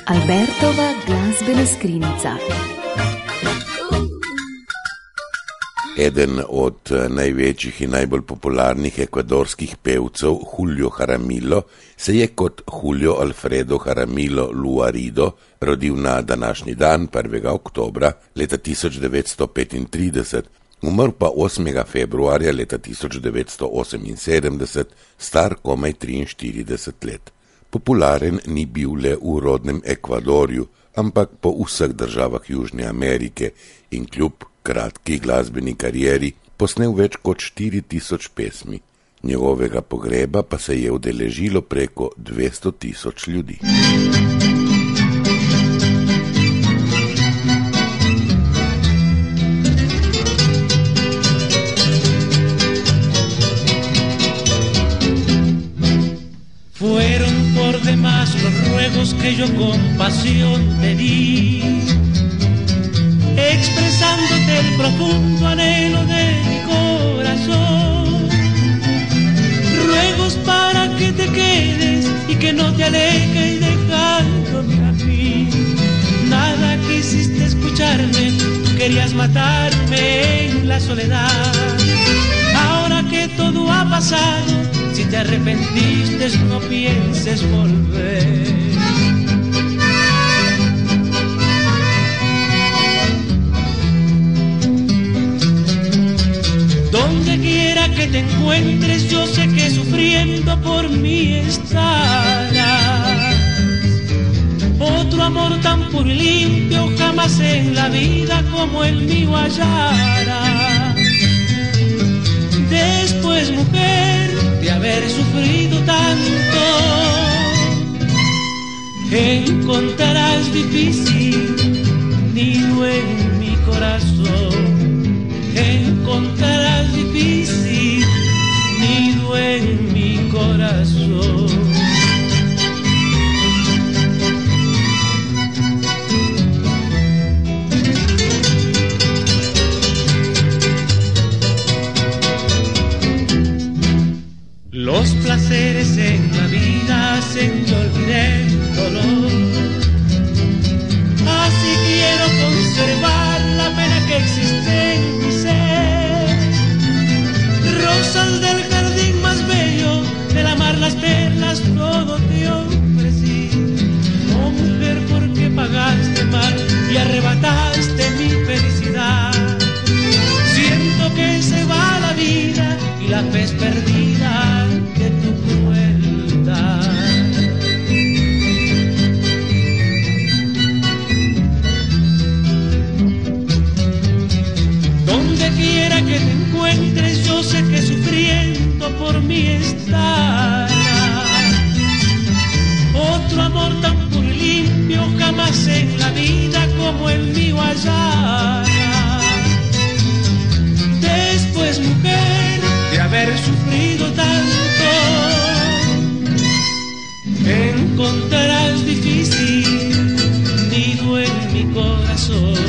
Albertova glasbena skrinjica. Eden od največjih in najbolj popularnih ekvadorskih pevcev, Julio Jaramillo, se je kot Julio Alfredo Jaramillo Luarido rodil na današnji dan, 1. oktobra leta 1935, umrl pa 8. februarja leta 1978, star komaj 43 let. Popularen ni bil le v rodnem Ekvadorju, ampak po vseh državah Južne Amerike in kljub kratki glasbeni karieri posnel več kot 4000 pesmi. Njegovega pogreba pa se je udeležilo preko 200.000 ljudi. Fueron por demás los ruegos que yo con pasión te di, expresándote el profundo anhelo de mi corazón. Ruegos para que te quedes y que no te alejes dejándome a mí. Nada quisiste escucharme, querías matarme en la soledad. Ahora que todo ha pasado, si te arrepentiste, no pienses volver. Donde quiera que te encuentres, yo sé que sufriendo por mí estarás. Otro amor tan puro y limpio jamás en la vida como el mío hallarás. Después, mujer, de haber sufrido tanto, encontrarás difícil nido en mi corazón. Encontrarás difícil nido en mi corazón. Los placeres en la vida hacen que olvide el dolor. Así quiero conservar la pena que existe en mi ser. Rosas del jardín más bello, del amar las perlas, todo te ofrecí. Oh mujer, ¿por qué pagaste mal y arrebataste mi felicidad? Siento que se va la vida y la fe es perdida de tu crueldad. Donde quiera que te encuentres, yo sé que sufriendo por mí estarás. Otro amor tan puro y limpio jamás en la vida como el mío hallarás. Después, mujer, de haber sufrido tanto, encontrarás difícil nido en mi corazón.